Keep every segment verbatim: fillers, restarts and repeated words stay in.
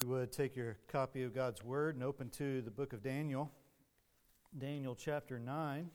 would take your copy of God's Word and open to the book of Daniel, Daniel chapter nine.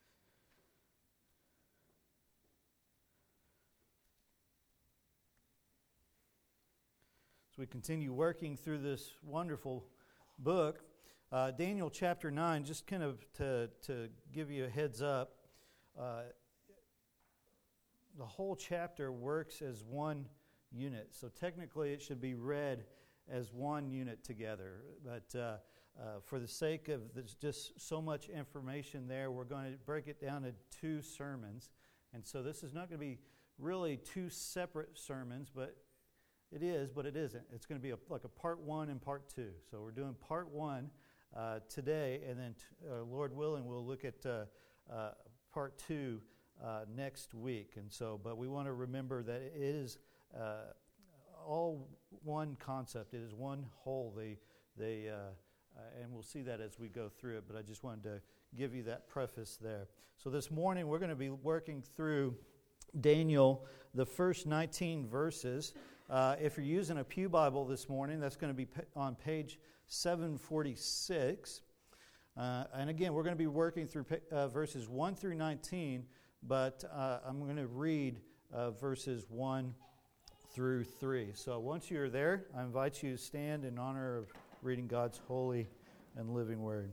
As we continue working through this wonderful book, uh, Daniel chapter nine, just kind of to, to give you a heads up, uh, the whole chapter works as one unit. So technically it should be read as one unit together. But uh, uh, for the sake of there's just so much information there, we're going to break it down into two sermons. And so this is not going to be really two separate sermons, but it is, but it isn't. It's going to be a, like a part one and part two. So we're doing part one uh, today, and then t- uh, Lord willing, we'll look at uh, uh, part two uh, next week. And so, but we want to remember that it is uh, all one concept. It is one whole. They, they, uh, uh, and we'll see that as we go through it. But I just wanted to give you that preface there. So this morning we're going to be working through Daniel, the first nineteen verses. Uh, if you're using a Pew Bible this morning, that's going to be on page seven forty-six. Uh, and again, we're going to be working through uh, verses one through nineteen, but uh, I'm going to read uh, verses one through three. So once you're there, I invite you to stand in honor of reading God's holy and living word.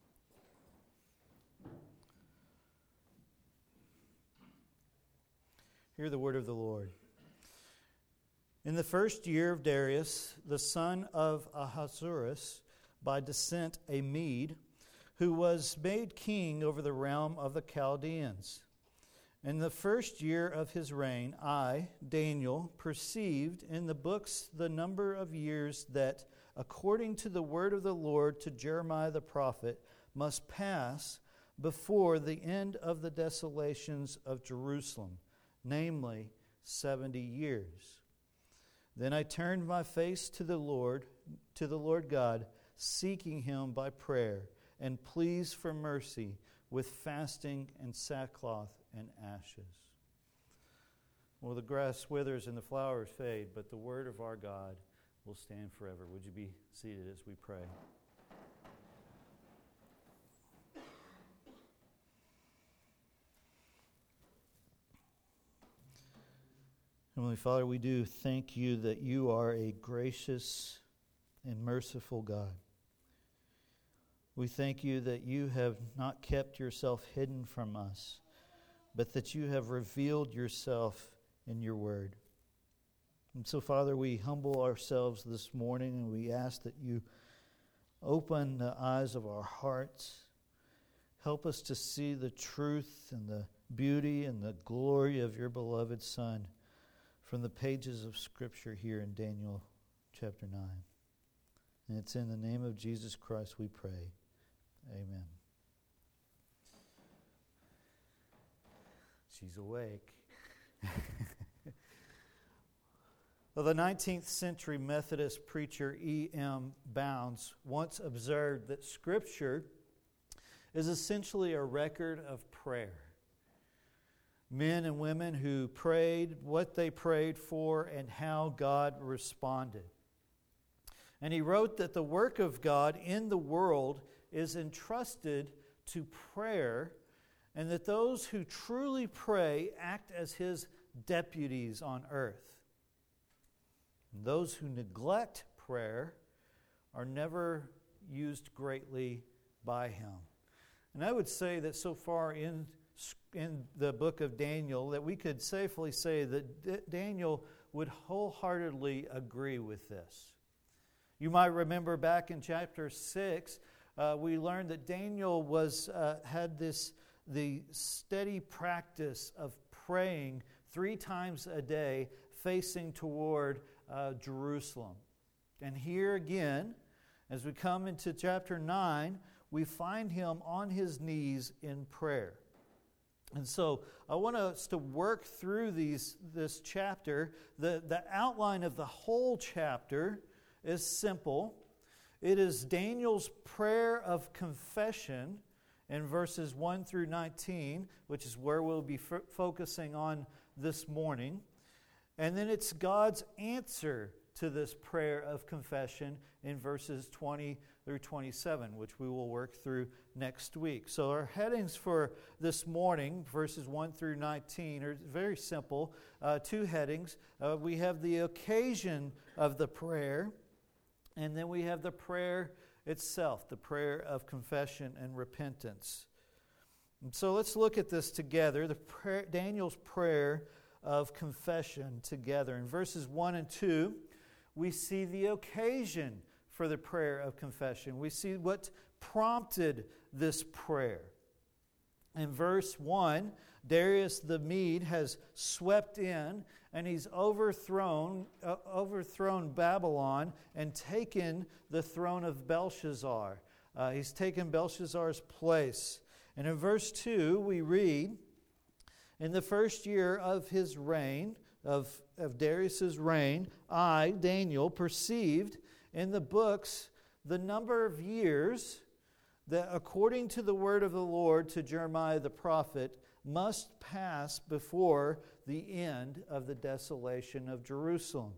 Hear the word of the Lord. In the first year of Darius, the son of Ahasuerus, by descent a Mede, who was made king over the realm of the Chaldeans. In the first year of his reign, I, Daniel, perceived in the books the number of years that, according to the word of the Lord to Jeremiah the prophet, must pass before the end of the desolations of Jerusalem, namely seventy years. Then I turned my face to the Lord, to the Lord God, seeking Him by prayer, and pleas for mercy with fasting and sackcloth and ashes. Well, the grass withers and the flowers fade, but the word of our God will stand forever. Would you be seated as we pray? Heavenly Father, we do thank you that you are a gracious and merciful God. We thank you that you have not kept yourself hidden from us, but that you have revealed yourself in your word. And so, Father, we humble ourselves this morning and we ask that you open the eyes of our hearts. Help us to see the truth and the beauty and the glory of your beloved Son from the pages of Scripture here in Daniel chapter nine. And it's in the name of Jesus Christ we pray. Amen. She's awake. Well, the nineteenth century Methodist preacher E M Bounds once observed that Scripture is essentially a record of prayer. Men and women who prayed, what they prayed for, and how God responded. And he wrote that the work of God in the world is entrusted to prayer, and that those who truly pray act as His deputies on earth. And those who neglect prayer are never used greatly by Him. And I would say that so far in in the book of Daniel that we could safely say that D- Daniel would wholeheartedly agree with this. You might remember back in chapter six, uh, we learned that Daniel was uh, had this the steady practice of praying three times a day, facing toward uh, Jerusalem. And here again, as we come into chapter nine, we find him on his knees in prayer. And so I want us to work through these this chapter. The, the outline of the whole chapter is simple. It is Daniel's prayer of confession in verses one through nineteen, which is where we'll be f- focusing on this morning. And then it's God's answer to this prayer of confession in verses twenty through twenty-seven, which we will work through next week. So our headings for this morning, verses one through nineteen, are very simple. Uh, two headings. Uh, we have the occasion of the prayer, and then we have the prayer itself, the prayer of confession and repentance. And so let's look at this together, the prayer, Daniel's prayer of confession together. In verses one and two, we see the occasion for the prayer of confession. We see what prompted this prayer. In verse one, Darius the Mede has swept in, and he's overthrown uh, overthrown Babylon and taken the throne of Belshazzar. Uh, he's taken Belshazzar's place. And in verse two, we read, in the first year of his reign, of, of Darius's reign, I, Daniel, perceived in the books the number of years that, according to the word of the Lord to Jeremiah the prophet, must pass before the end of the desolation of Jerusalem,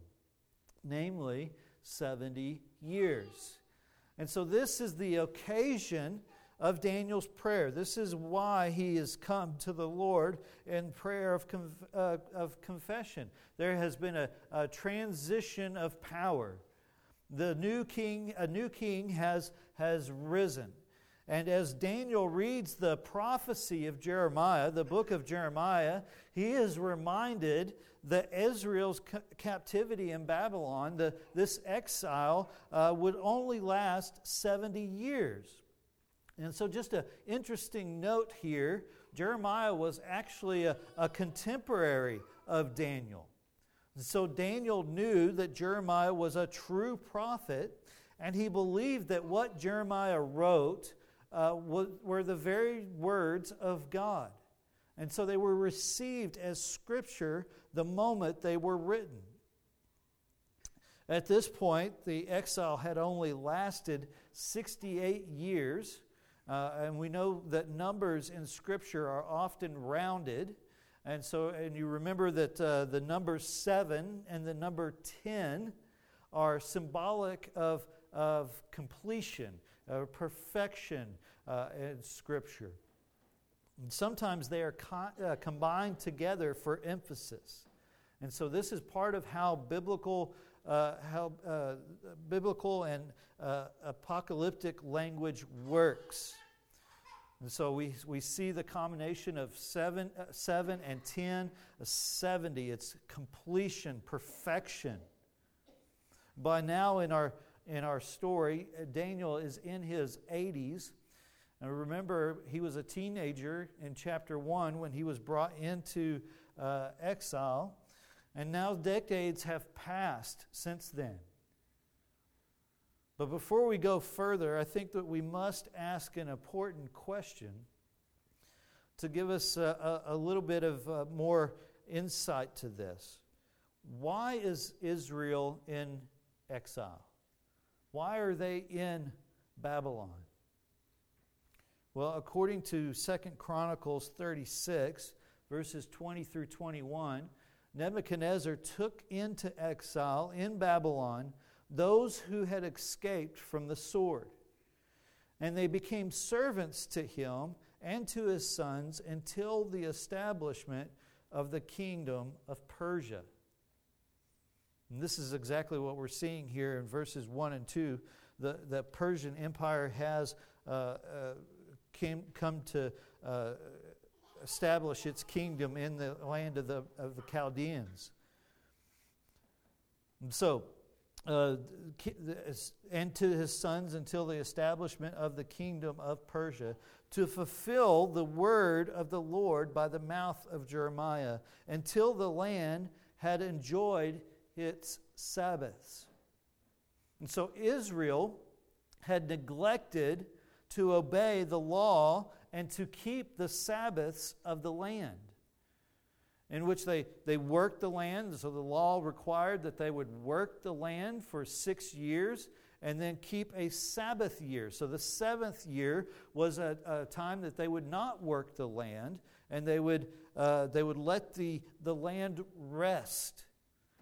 namely seventy years. And so this is the occasion of Daniel's prayer. This is why he has come to the Lord in prayer of, conf- uh, of confession. There has been a, a transition of power. The new king, a new king has, has risen. And as Daniel reads the prophecy of Jeremiah, the book of Jeremiah, he is reminded that Israel's ca- captivity in Babylon, the, this exile, uh, would only last seventy years. And so just an interesting note here, Jeremiah was actually a, a contemporary of Daniel. And so Daniel knew that Jeremiah was a true prophet, and he believed that what Jeremiah wrote uh, was, were the very words of God. And so they were received as Scripture the moment they were written. At this point, the exile had only lasted sixty-eight years. Uh, and we know that numbers in Scripture are often rounded. And so, and you remember that uh, the number seven and the number ten are symbolic of, of completion, uh, perfection uh, in Scripture. And sometimes they are co- uh, combined together for emphasis. And so this is part of how biblical Uh, how uh, biblical and uh, apocalyptic language works. And so we, we see the combination of seven, uh, seven and ten, uh, seventy. It's completion, perfection. By now in our in our story, Daniel is in his eighties. And remember, he was a teenager in chapter one when he was brought into uh, exile. And now decades have passed since then. But before we go further, I think that we must ask an important question to give us a, a, a little bit of uh, more insight to this. Why is Israel in exile? Why are they in Babylon? Well, according to Second Chronicles thirty-six, verses twenty through twenty-one, Nebuchadnezzar took into exile in Babylon those who had escaped from the sword. And they became servants to him and to his sons until the establishment of the kingdom of Persia. And this is exactly what we're seeing here in verses one and two. The, the Persian Empire has uh, uh, came, come to uh, establish its kingdom in the land of the of the Chaldeans. And so, uh, and to his sons until the establishment of the kingdom of Persia, to fulfill the word of the Lord by the mouth of Jeremiah, until the land had enjoyed its Sabbaths. And so Israel had neglected to obey the law and to keep the Sabbaths of the land, in which they, they worked the land. So the law required that they would work the land for six years and then keep a Sabbath year. So the seventh year was a, a time that they would not work the land, and they would uh, they would let the, the land rest.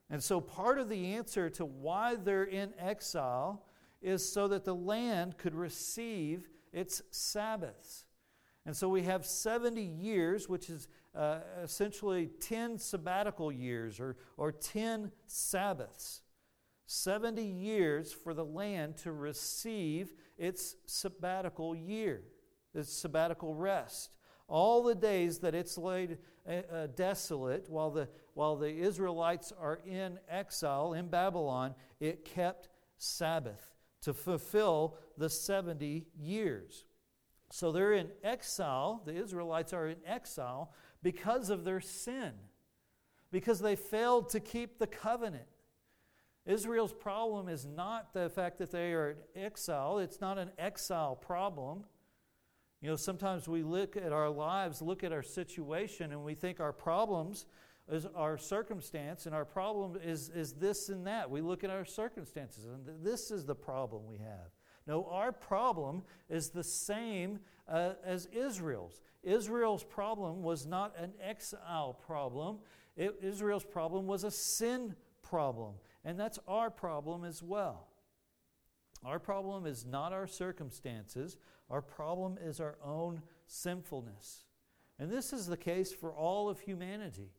And so part of the answer to why they're in exile is so that the land could receive its Sabbaths. And so we have seventy years, which is uh, essentially ten sabbatical years or, or ten Sabbaths. seventy years for the land to receive its sabbatical year, its sabbatical rest. All the days that it's laid uh, desolate while the, while the Israelites are in exile in Babylon, it kept Sabbath to fulfill the seventy years. So they're in exile, the Israelites are in exile because of their sin, because they failed to keep the covenant. Israel's problem is not the fact that they are in exile. It's not an exile problem. You know, sometimes we look at our lives, look at our situation, and we think our problems is our circumstance, and our problem is, is this and that. We look at our circumstances, and this is the problem we have. No, our problem is the same uh, as Israel's. Israel's problem was not an exile problem. It, Israel's problem was a sin problem. And that's our problem as well. Our problem is not our circumstances. Our problem is our own sinfulness. And this is the case for all of humanity.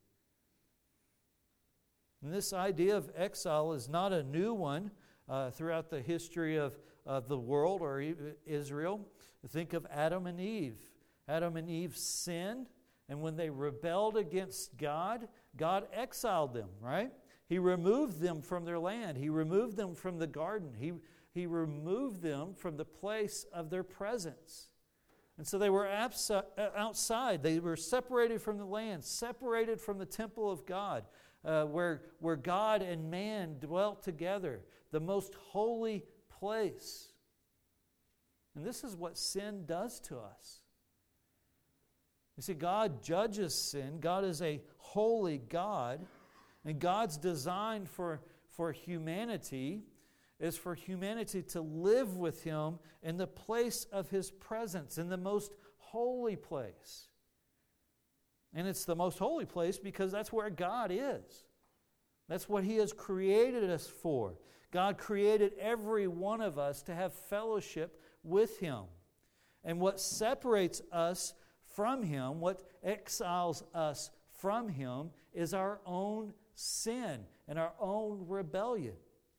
And this idea of exile is not a new one uh, throughout the history of, of the world or Israel. Think of Adam and Eve. Adam and Eve sinned, and when they rebelled against God, God exiled them, right? He removed them from their land. He removed them from the garden. He, he removed them from the place of their presence. And so they were abso- outside. They were separated from the land, separated from the temple of God, uh, where, where God and man dwelt together, the most holy place. And this is what sin does to us. You see, God judges sin. God is a holy God. And God's design for, for humanity is for humanity to live with Him in the place of His presence, in the most holy place. And it's the most holy place because that's where God is. That's what He has created us for. God created every one of us to have fellowship with Him. And what separates us from Him, what exiles us from Him, is our own sin and our own rebellion.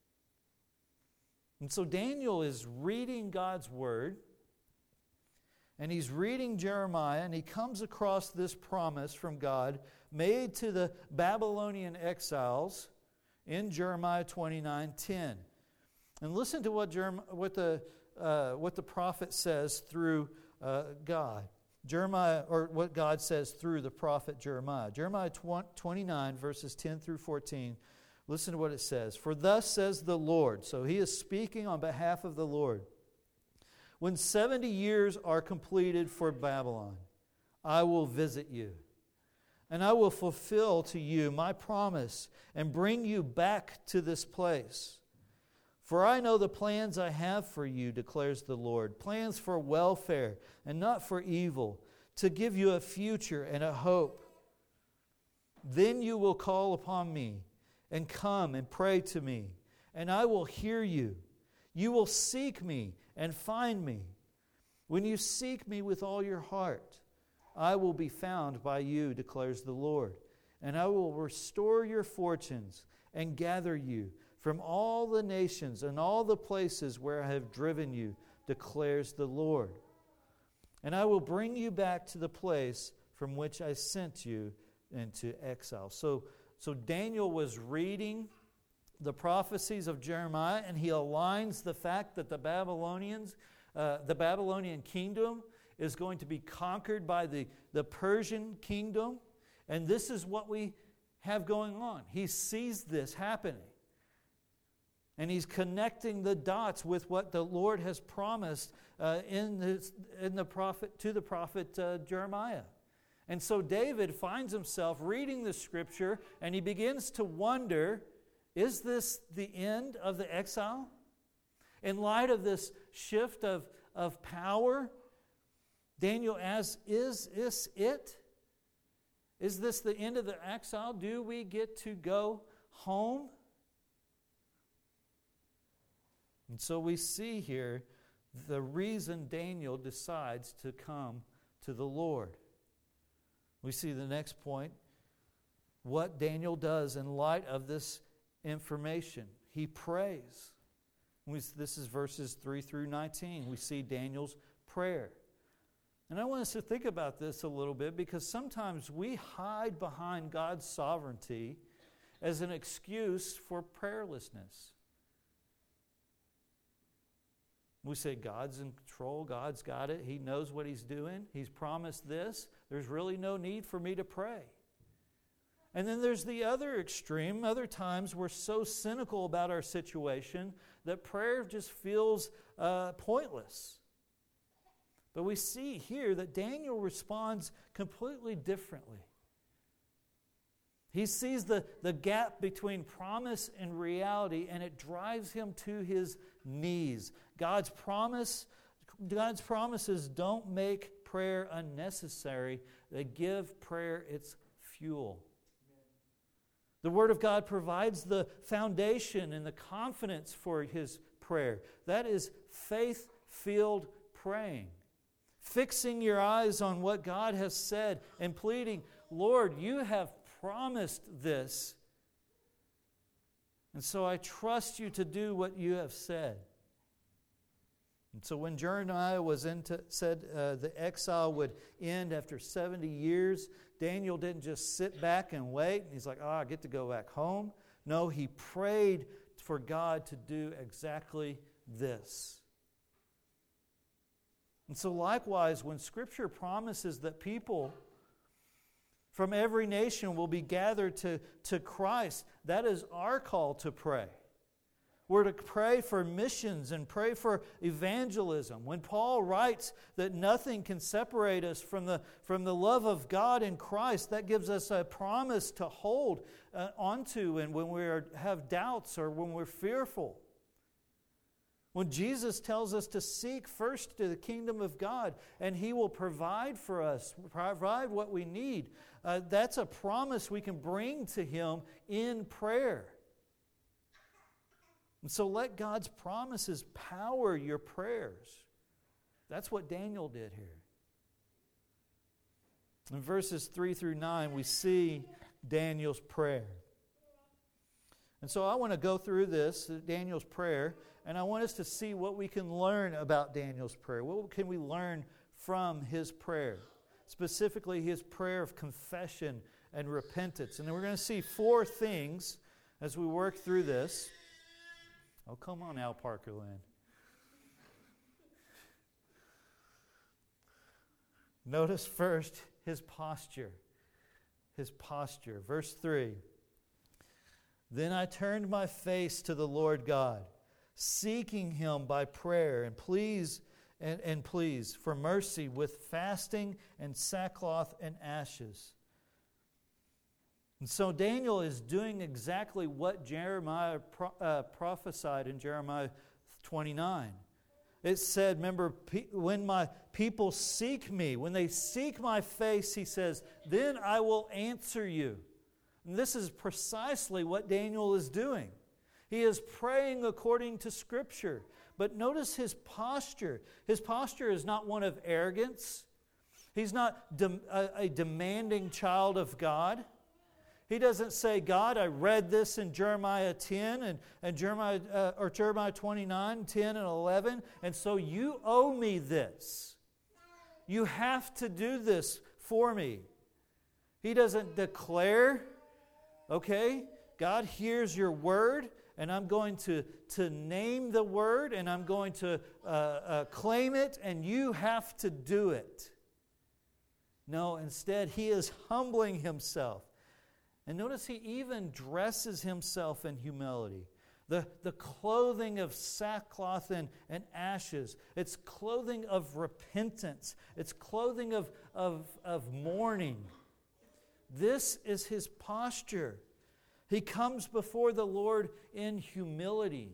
And so Daniel is reading God's Word, and he's reading Jeremiah, and he comes across this promise from God made to the Babylonian exiles in Jeremiah twenty-nine ten. And listen to what, Jerem- what, the, uh, what the prophet says through uh, God. Jeremiah, or what God says through the prophet Jeremiah. Jeremiah twenty-nine, verses ten through fourteen. Listen to what it says. For thus says the Lord. So he is speaking on behalf of the Lord. When seventy years are completed for Babylon, I will visit you, and I will fulfill to you my promise and bring you back to this place. For I know the plans I have for you, declares the Lord, plans for welfare and not for evil, to give you a future and a hope. Then you will call upon me and come and pray to me, and I will hear you. You will seek me and find me. When you seek me with all your heart, I will be found by you, declares the Lord, and I will restore your fortunes and gather you from all the nations and all the places where I have driven you, declares the Lord. And I will bring you back to the place from which I sent you into exile. So, so Daniel was reading the prophecies of Jeremiah, and he aligns the fact that the Babylonians, uh, the Babylonian kingdom is going to be conquered by the, the Persian kingdom. And this is what we have going on. He sees this happening. And he's connecting the dots with what the Lord has promised uh, in, his, in the prophet to the prophet uh, Jeremiah. And so David finds himself reading the scripture, and he begins to wonder, is this the end of the exile? In light of this shift of, of power, Daniel asks, is this it? Is this the end of the exile? Do we get to go home? And so we see here the reason Daniel decides to come to the Lord. We see the next point, what Daniel does in light of this information. He prays. We, this is verses three through nineteen. We see Daniel's prayer. And I want us to think about this a little bit, because sometimes we hide behind God's sovereignty as an excuse for prayerlessness. We say, God's in control, God's got it, He knows what He's doing, He's promised this, there's really no need for me to pray. And then there's the other extreme. Other times we're so cynical about our situation that prayer just feels uh, pointless. But we see here that Daniel responds completely differently. He sees the, the gap between promise and reality, and it drives him to his knees. God's promise, God's promises don't make prayer unnecessary. They give prayer its fuel. The Word of God provides the foundation and the confidence for his prayer. That is faith-filled praying. Fixing your eyes on what God has said and pleading, Lord, you have promised this. And so I trust you to do what you have said. And so when Jeremiah was into, said uh, the exile would end after seventy years, Daniel didn't just sit back and wait. And he's like, oh, I get to go back home. No, he prayed for God to do exactly this. And so likewise, when Scripture promises that people from every nation will be gathered to, to Christ, that is our call to pray. We're to pray for missions and pray for evangelism. When Paul writes that nothing can separate us from the, from the love of God in Christ, that gives us a promise to hold uh, onto and when we are, have doubts or when we're fearful. When Jesus tells us to seek first to the kingdom of God and He will provide for us, provide what we need, uh, that's a promise we can bring to Him in prayer. And so let God's promises power your prayers. That's what Daniel did here. In verses three through nine, we see Daniel's prayer. And so I want to go through this, Daniel's prayer, and I want us to see what we can learn about Daniel's prayer. What can we learn from his prayer? Specifically, his prayer of confession and repentance. And then we're going to see four things as we work through this. Oh, come on, Al Parkerland. Notice first his posture. His posture. Verse three. Then I turned my face to the Lord God, seeking Him by prayer and pleas and, and pleas for mercy with fasting and sackcloth and ashes. And so Daniel is doing exactly what Jeremiah pro, uh, prophesied in Jeremiah twenty-nine. It said, remember, pe- when my people seek me, when they seek my face, he says, then I will answer you. And this is precisely what Daniel is doing. He is praying according to Scripture. But notice his posture. His posture is not one of arrogance. He's not de- a, a demanding child of God. He doesn't say, God, I read this in Jeremiah ten and, and Jeremiah uh, or Jeremiah twenty-nine, ten and eleven, and so you owe me this. You have to do this for me. He doesn't declare, okay, God hears your word, and I'm going to, to name the word, and I'm going to uh, uh, claim it, and you have to do it. No, instead, he is humbling himself. And notice he even dresses himself in humility. The, the clothing of sackcloth and, and ashes. It's clothing of repentance. It's clothing of, of, of mourning. This is his posture. He comes before the Lord in humility.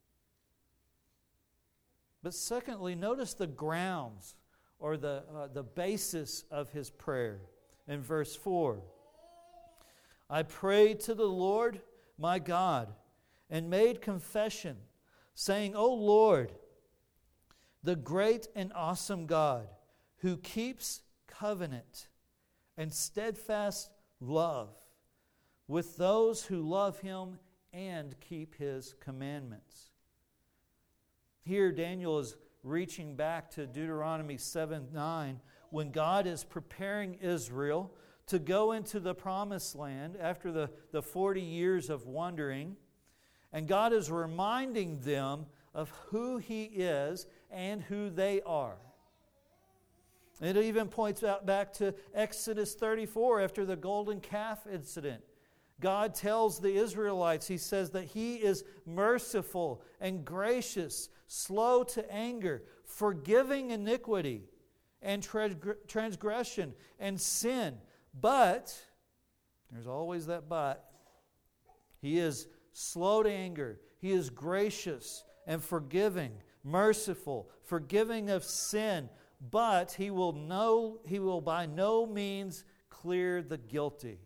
But secondly, notice the grounds or the, uh, the basis of his prayer in verse four. I prayed to the Lord, my God, and made confession, saying, O Lord, the great and awesome God, who keeps covenant and steadfast love with those who love Him and keep His commandments. Here Daniel is reaching back to Deuteronomy seven nine, when God is preparing Israel to go into the promised land after the, the forty years of wandering. And God is reminding them of who He is and who they are. It even points out back to Exodus thirty-four after the golden calf incident. God tells the Israelites, He says that He is merciful and gracious, slow to anger, forgiving iniquity and transgression and sin. But, there's always that but, He is slow to anger. He is gracious and forgiving, merciful, forgiving of sin. But He will no, He will by no means clear the guilty.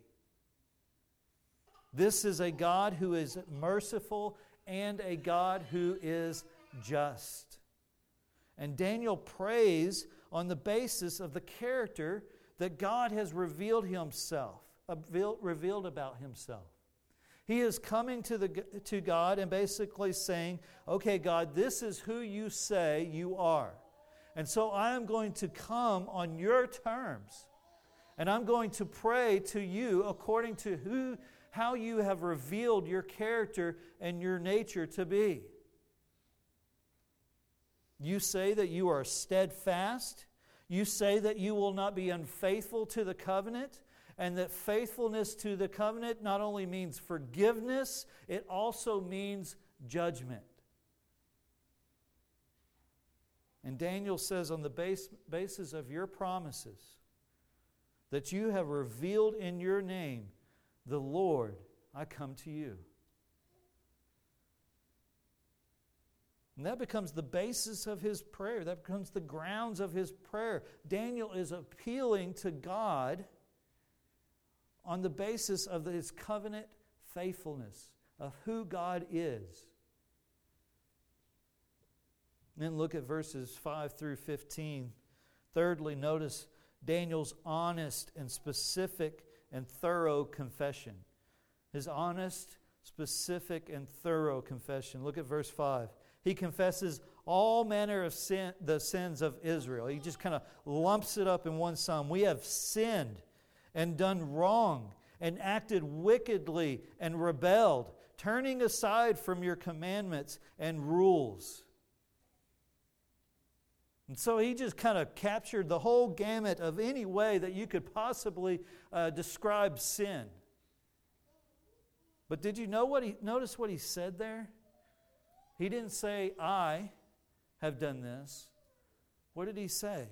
This is a God who is merciful and a God who is just. And Daniel prays on the basis of the character that God has revealed Himself, revealed about Himself. He is coming to, the, to God and basically saying, okay, God, this is who You say You are. And so I am going to come on Your terms. And I'm going to pray to You according to who, how You have revealed Your character and Your nature to be. You say that You are steadfast. You say that You will not be unfaithful to the covenant. And that faithfulness to the covenant not only means forgiveness, it also means judgment. And Daniel says, on the base, basis of Your promises, that You have revealed in Your name, the Lord, I come to You. And that becomes the basis of his prayer. That becomes the grounds of his prayer. Daniel is appealing to God on the basis of his covenant faithfulness, of who God is. Then look at verses five through fifteen. Thirdly, notice Daniel's honest and specific and thorough confession. His honest, specific, and thorough confession. Look at verse five. He confesses all manner of sin, the sins of Israel. He just kind of lumps it up in one sum. We have sinned and done wrong and acted wickedly and rebelled, turning aside from Your commandments and rules. And so he just kind of captured the whole gamut of any way that you could possibly uh, describe sin. But did you know what he notice what he said there? He didn't say, I have done this. What did he say?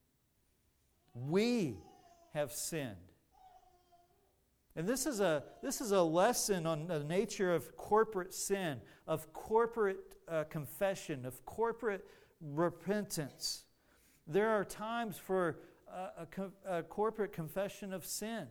We have sinned. And this is a this is a lesson on the nature of corporate sin, of corporate uh, confession, of corporate repentance. There are times for a, a, a corporate confession of sin.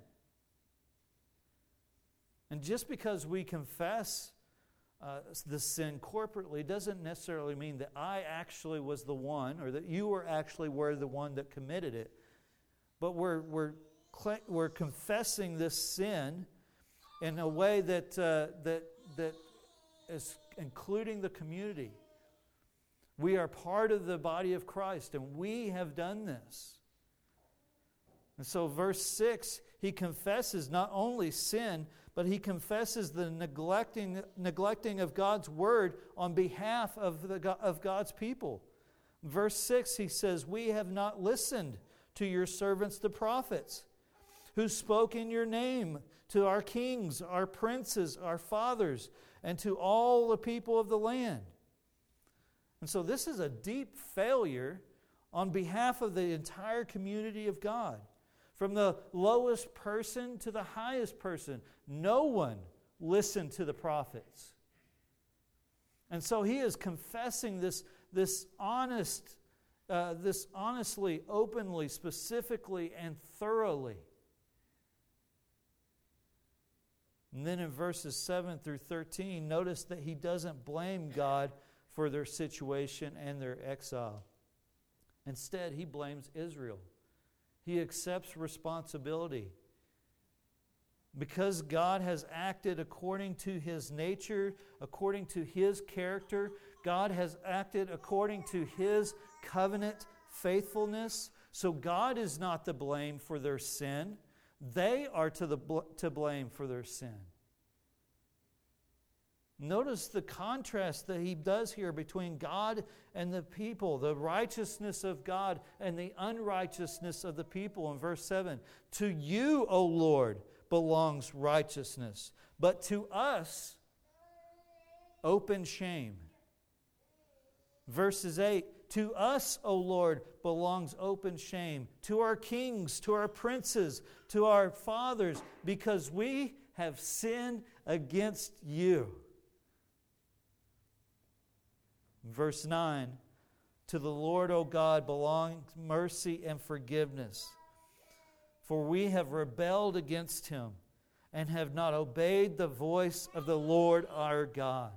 And just because we confess uh, the sin corporately doesn't necessarily mean that I actually was the one, or that you were actually were the one that committed it. But we're we're we're confessing this sin in a way that uh, that that is including the community. We are part of the body of Christ, and we have done this. And so verse six, he confesses not only sin, but he confesses the neglecting, neglecting of God's word on behalf of, the, of God's people. Verse six, he says, we have not listened to Your servants the prophets, who spoke in Your name to our kings, our princes, our fathers, and to all the people of the land. And so this is a deep failure on behalf of the entire community of God. From the lowest person to the highest person, no one listened to the prophets. And so he is confessing this, this honest, uh, this honestly, openly, specifically, and thoroughly. And then in verses seven through thirteen, notice that he doesn't blame God for their situation and their exile. Instead, he blames Israel. He accepts responsibility. Because God has acted according to His nature, according to His character, God has acted according to His covenant faithfulness. So God is not the blame for their sin. They are to, the bl- to blame for their sin. Notice the contrast that he does here between God and the people, the righteousness of God and the unrighteousness of the people in verse seven. To you, O Lord, belongs righteousness, but to us, open shame. Verses eight, to us, O Lord, belongs open shame, to our kings, to our princes, to our fathers, because we have sinned against you. Verse nine, to the Lord, O God, belong mercy and forgiveness. For we have rebelled against Him and have not obeyed the voice of the Lord our God.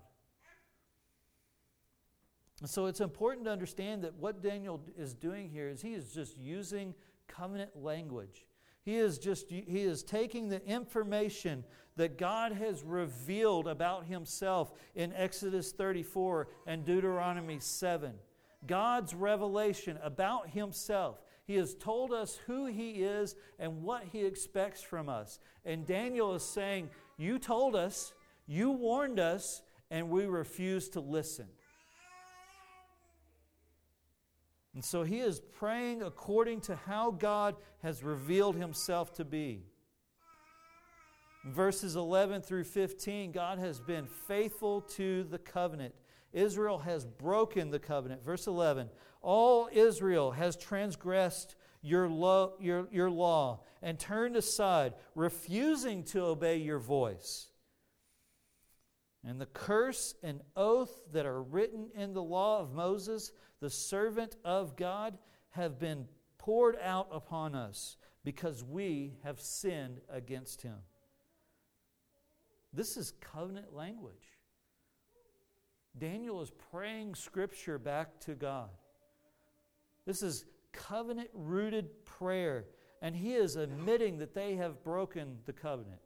And so it's important to understand that what Daniel is doing here is he is just using covenant language. He is just he is taking the information that God has revealed about Himself in Exodus thirty-four and Deuteronomy seven. God's revelation about Himself. He has told us who He is and what He expects from us. And Daniel is saying, you told us, you warned us, and we refused to listen. And so he is praying according to how God has revealed Himself to be. In verses eleven through fifteen, God has been faithful to the covenant. Israel has broken the covenant. Verse eleven, all Israel has transgressed your, lo- your, your law and turned aside, refusing to obey your voice. And the curse and oath that are written in the law of Moses, the servant of God, have been poured out upon us because we have sinned against Him. This is covenant language. Daniel is praying Scripture back to God. This is covenant-rooted prayer, and he is admitting that they have broken the covenant.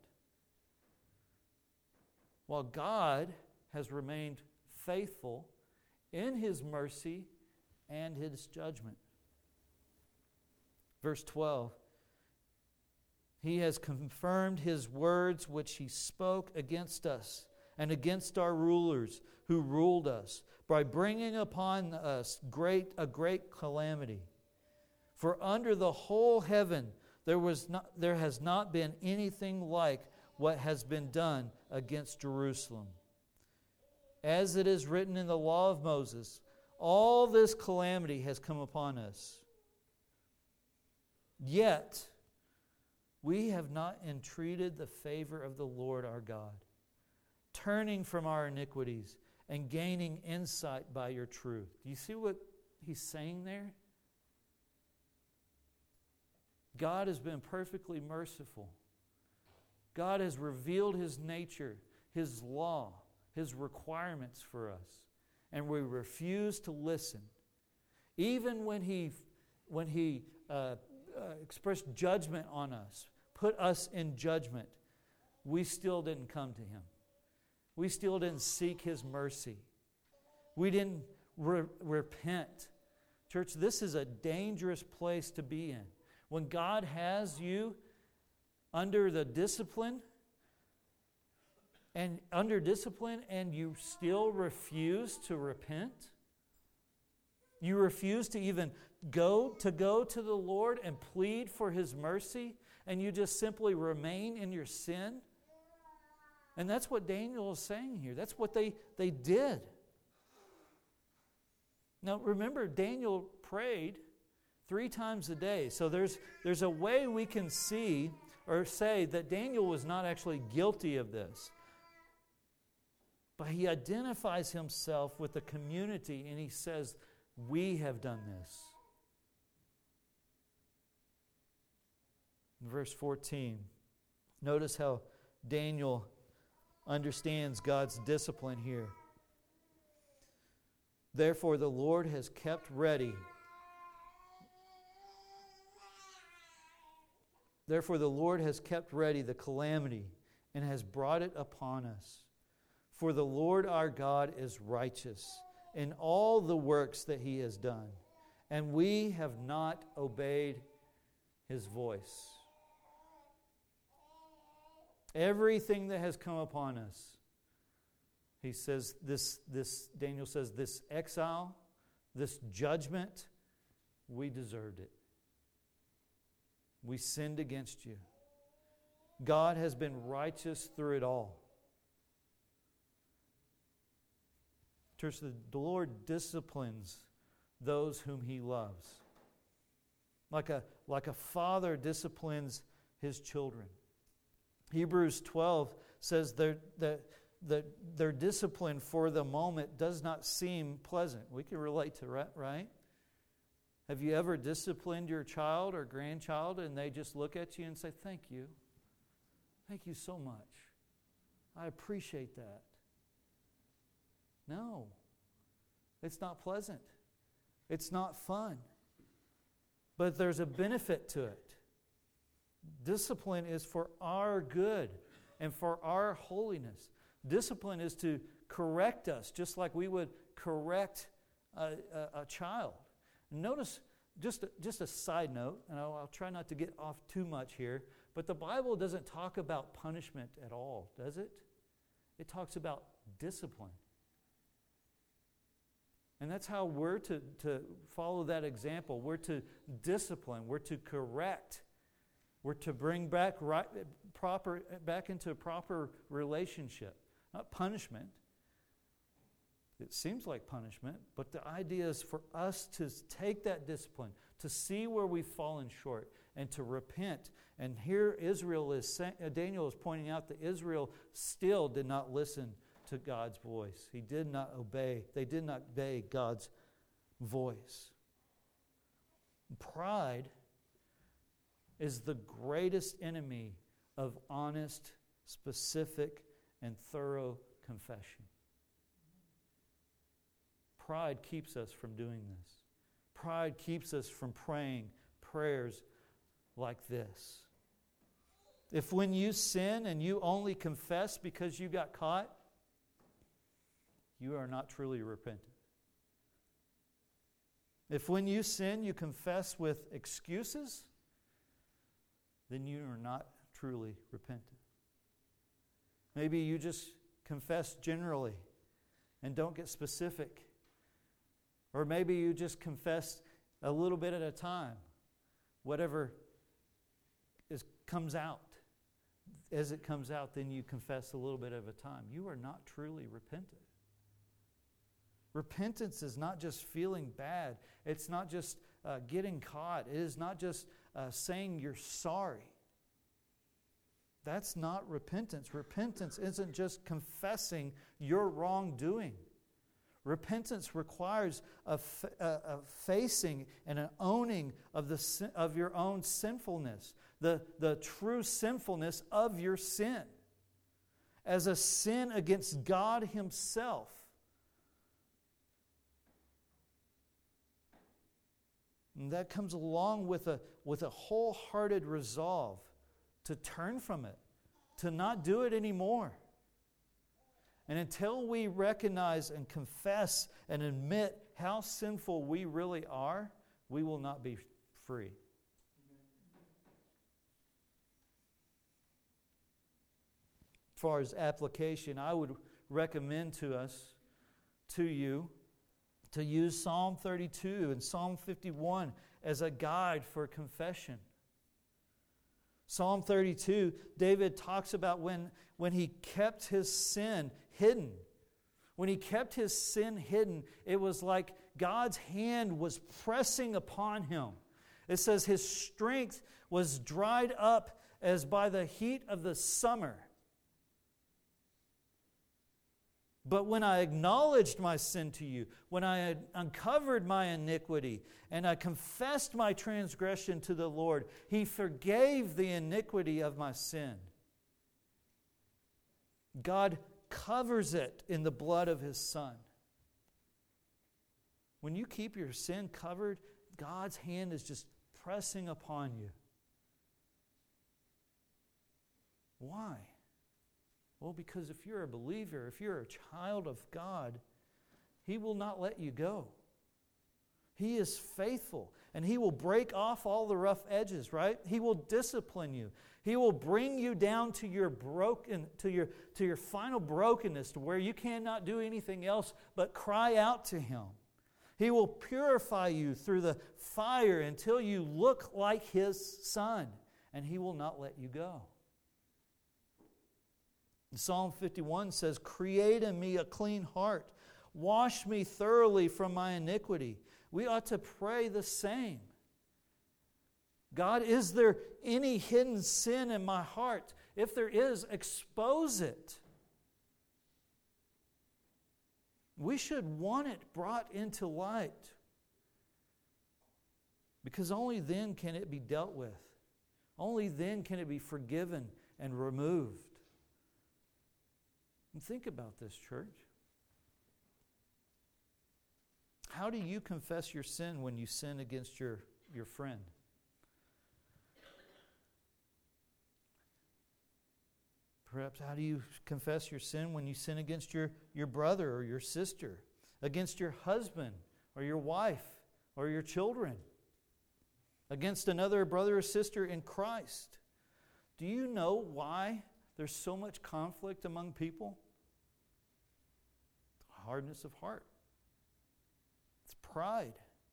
While God has remained faithful in His mercy and His judgment. Verse twelve, He has confirmed His words which He spoke against us and against our rulers who ruled us by bringing upon us great a great calamity. For under the whole heaven there was not, there has not been anything like what has been done against Jerusalem. As it is written in the law of Moses, all this calamity has come upon us. Yet we have not entreated the favor of the Lord our God, turning from our iniquities and gaining insight by your truth. Do you see what he's saying there? God has been perfectly merciful. God has revealed His nature, His law, His requirements for us. And we refuse to listen. Even when He, when he uh, uh, expressed judgment on us, put us in judgment, we still didn't come to Him. We still didn't seek His mercy. We didn't re- repent. Church, this is a dangerous place to be in. When God has you under the discipline and under discipline and you still refuse to repent, you refuse to even go to go to the Lord and plead for His mercy, and you just simply remain in your sin. And that's what Daniel is saying here. That's what they, they did. Now remember, Daniel prayed three times a day. So there's there's a way we can see or say that Daniel was not actually guilty of this. But he identifies himself with the community and he says, we have done this. In verse fourteen, notice how Daniel understands God's discipline here. Therefore, the Lord has kept ready. Therefore, the Lord has kept ready the calamity and has brought it upon us. For the Lord our God is righteous in all the works that He has done, and we have not obeyed His voice. Everything that has come upon us, he says, this, this, Daniel says, this exile, this judgment, we deserved it. We sinned against you. God has been righteous through it all. Church, the Lord disciplines those whom He loves. Like a, like a father disciplines his children. Hebrews twelve says that that their discipline for the moment does not seem pleasant. We can relate to that, right? Have you ever disciplined your child or grandchild and they just look at you and say, "Thank you. Thank you so much. I appreciate that." No. It's not pleasant. It's not fun. But there's a benefit to it. Discipline is for our good and for our holiness. Discipline is to correct us, just like we would correct a, a, a child. Notice, just a, just a side note, and I'll, I'll try not to get off too much here, but the Bible doesn't talk about punishment at all, does it? It talks about discipline. And that's how we're to, to follow that example. We're to discipline. We're to correct. We're to bring back right, proper back into a proper relationship. Not punishment. It seems like punishment, but the idea is for us to take that discipline, to see where we've fallen short, and to repent. And here Israel is saying, Daniel is pointing out that Israel still did not listen to God's voice. He did not obey. They did not obey God's voice. Pride is the greatest enemy of honest, specific, and thorough confession. Pride keeps us from doing this. Pride keeps us from praying prayers like this. If when you sin and you only confess because you got caught, you are not truly repentant. If when you sin you confess with excuses, then you are not truly repentant. Maybe you just confess generally and don't get specific. Or maybe you just confess a little bit at a time. Whatever is, comes out. As it comes out, then you confess a little bit at a time. You are not truly repentant. Repentance is not just feeling bad. It's not just uh, getting caught. It is not just uh, saying you're sorry. That's not repentance. Repentance isn't just confessing your wrongdoing. Repentance requires a, f- a, a facing and an owning of the sin, of your own sinfulness, the, the true sinfulness of your sin, as a sin against God Himself. And that comes along with a, with a wholehearted resolve to turn from it, to not do it anymore. And until we recognize and confess and admit how sinful we really are, we will not be free. As far as application, I would recommend to us, to you, to use Psalm thirty-two and Psalm fifty-one as a guide for confession. Psalm thirty-two, David talks about when, when he kept his sin hidden. When he kept his sin hidden, it was like God's hand was pressing upon him. It says his strength was dried up as by the heat of the summer. But when I acknowledged my sin to you, when I had uncovered my iniquity, and I confessed my transgression to the Lord, He forgave the iniquity of my sin. God covers it in the blood of His Son. When you keep your sin covered, God's hand is just pressing upon you. Why? Well, because if you're a believer, if you're a child of God, He will not let you go. He is faithful, and He will break off all the rough edges, right? He will discipline you. He will bring you down to your broken, to your, to your final brokenness, to where you cannot do anything else but cry out to Him. He will purify you through the fire until you look like His Son, and He will not let you go. Psalm fifty-one says, "Create in me a clean heart. Wash me thoroughly from my iniquity." We ought to pray the same. God, is there any hidden sin in my heart? If there is, expose it. We should want it brought into light, because only then can it be dealt with. Only then can it be forgiven and removed. And think about this, church. How do you confess your sin when you sin against your, your friend? Perhaps how do you confess your sin when you sin against your, your brother or your sister, against your husband or your wife or your children, against another brother or sister in Christ? Do you know why there's so much conflict among people? Hardness of heart. It's pride.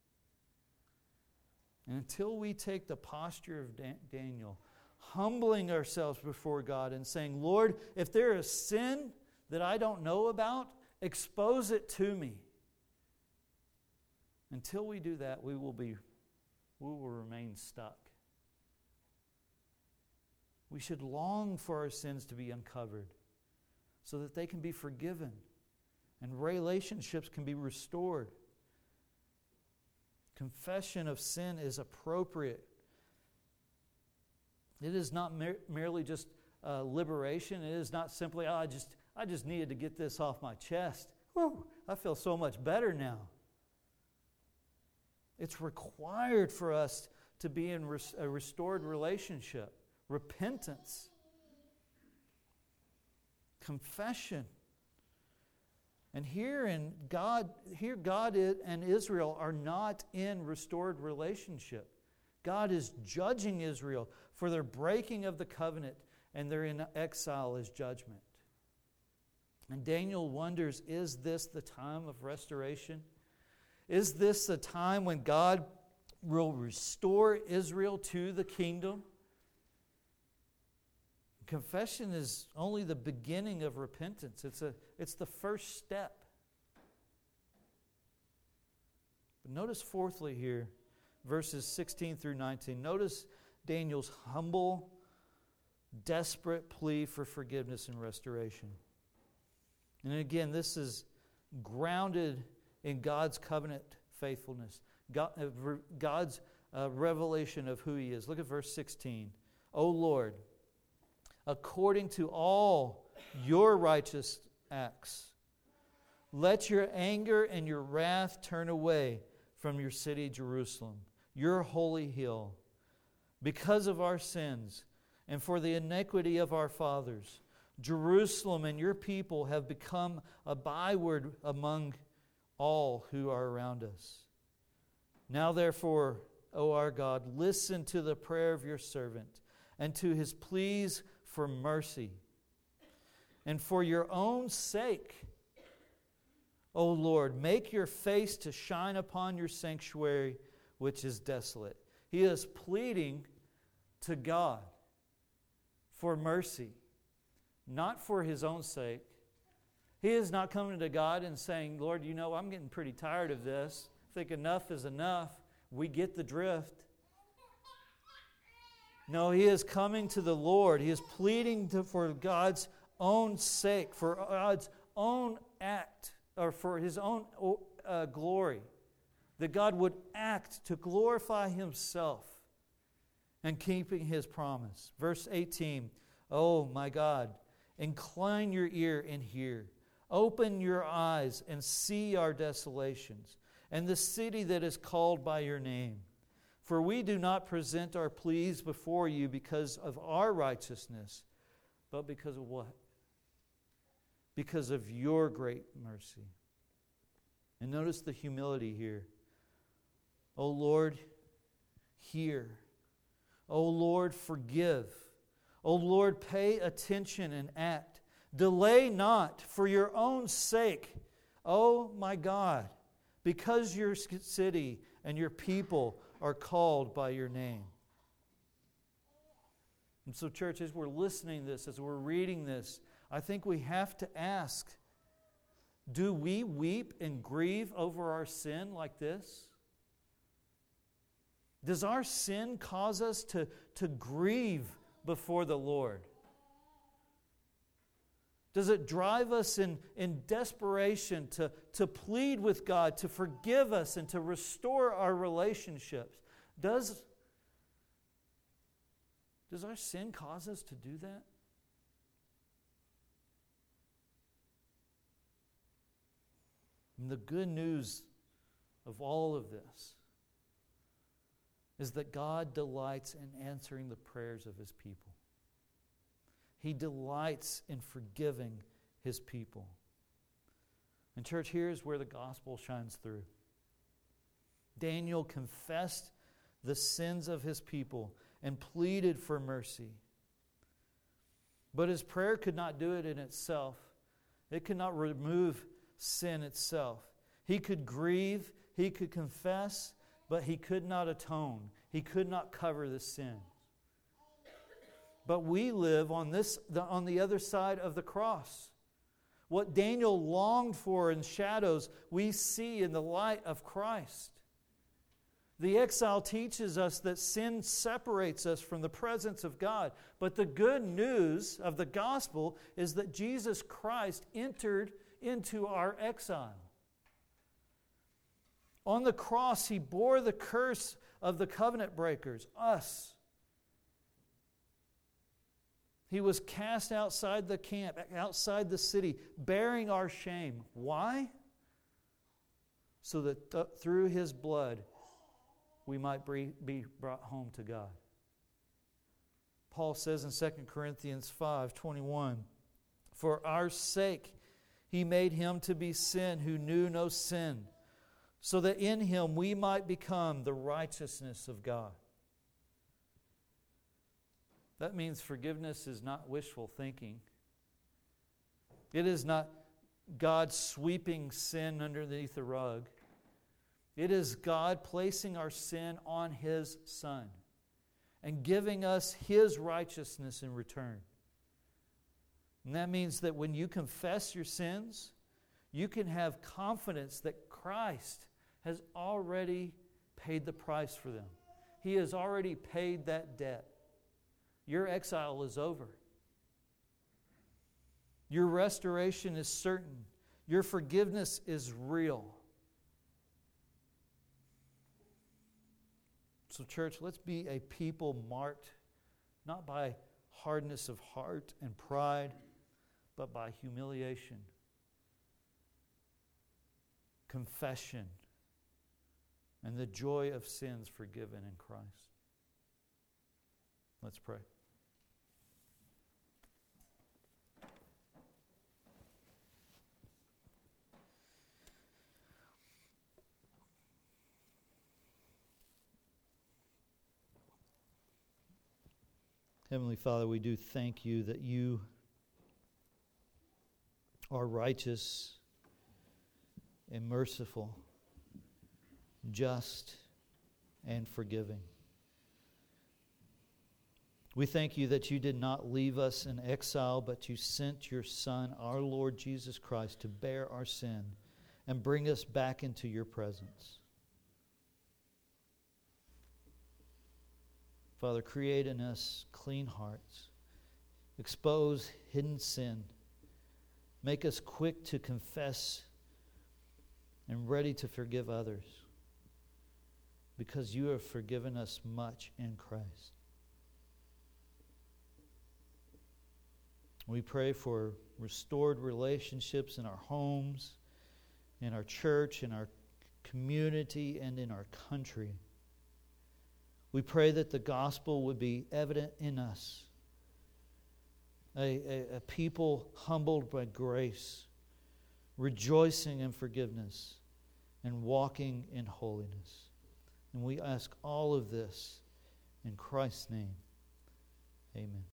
And until we take the posture of Dan- Daniel, humbling ourselves before God and saying, "Lord, if there is sin that I don't know about, expose it to me." Until we do that, we will be, we will remain stuck. We should long for our sins to be uncovered so that they can be forgiven and relationships can be restored. Confession of sin is appropriate. It is not mer- merely just uh, liberation. It is not simply, oh, I just I just needed to get this off my chest. Whew, I feel so much better now. It's required for us to be in res- a restored relationship. Repentance. Confession. And here in God, here God and Israel are not in restored relationship. God is judging Israel for their breaking of the covenant, and they're in exile as judgment. And Daniel wonders, is this the time of restoration? Is this the time when God will restore Israel to the kingdom? Confession is only the beginning of repentance. It's a, it's the first step. But notice fourthly here, verses sixteen through nineteen. Notice Daniel's humble, desperate plea for forgiveness and restoration. And again, this is grounded in God's covenant faithfulness, God, uh, God's uh, revelation of who He is. Look at verse sixteen. "O Lord, according to all your righteous acts, let your anger and your wrath turn away from your city Jerusalem, your holy hill, because of our sins and for the iniquity of our fathers. Jerusalem and your people have become a byword among all who are around us. Now therefore, O our God, listen to the prayer of your servant and to his pleas for mercy. And for your own sake, O Lord, make your face to shine upon your sanctuary, which is desolate." He is pleading to God for mercy, not for his own sake. He is not coming to God and saying, "Lord, you know, I'm getting pretty tired of this. I think enough is enough. We get the drift." No, he is coming to the Lord. He is pleading to, for God's own sake, for God's own act, or for his own uh, glory, that God would act to glorify himself and keeping his promise. Verse eighteen, "Oh my God, Incline your ear and hear. Open your eyes and see our desolations, and the city that is called by your name. For we do not present our pleas before you because of our righteousness, but because of what? Because of your great mercy. And notice the humility here. O Lord, hear. O Lord, forgive. O Lord, pay attention and act. Delay not for your own sake, O my God, because your city and your people are called by your name. And so, church, as we're listening to this, as we're reading this, I think we have to ask, do we weep and grieve over our sin like this? Does our sin cause us to, to grieve before the Lord? Does it drive us in, in desperation to, to plead with God, to forgive us and to restore our relationships? Does, does our sin cause us to do that? And the good news of all of this is that God delights in answering the prayers of His people. He delights in forgiving His people. And church, here's where the gospel shines through. Daniel confessed the sins of his people and pleaded for mercy. But his prayer could not do it in itself. It could not remove sin itself. He could grieve, he could confess, but he could not atone. He could not cover the sin. But we live on this, the, on the other side of the cross. What Daniel longed for in shadows, we see in the light of Christ. The exile teaches us that sin separates us from the presence of God. But the good news of the gospel is that Jesus Christ entered into our exile. On the cross, He bore the curse of the covenant breakers, us. He was cast outside the camp, outside the city, bearing our shame. Why? So that th- through His blood, we might be brought home to God. Paul says in Second Corinthians five twenty-one, "For our sake He made Him to be sin who knew no sin, so that in Him we might become the righteousness of God." That means forgiveness is not wishful thinking. It is not God sweeping sin underneath the rug. It is God placing our sin on His Son and giving us His righteousness in return. And that means that when you confess your sins, you can have confidence that Christ has already paid the price for them. He has already paid that debt. Your exile is over. Your restoration is certain. Your forgiveness is real. So, church, let's be a people marked not by hardness of heart and pride, but by humiliation, confession, and the joy of sins forgiven in Christ. Let's pray. Heavenly Father, we do thank You that You are righteous and merciful, just and forgiving. We thank You that You did not leave us in exile, but You sent Your Son, our Lord Jesus Christ, to bear our sin and bring us back into Your presence. Father, create in us clean hearts. Expose hidden sin. Make us quick to confess and ready to forgive others, because You have forgiven us much in Christ. We pray for restored relationships in our homes, in our church, in our community, and in our country. We pray that the gospel would be evident in us. A, a, a people humbled by grace, rejoicing in forgiveness, and walking in holiness. And we ask all of this in Christ's name. Amen.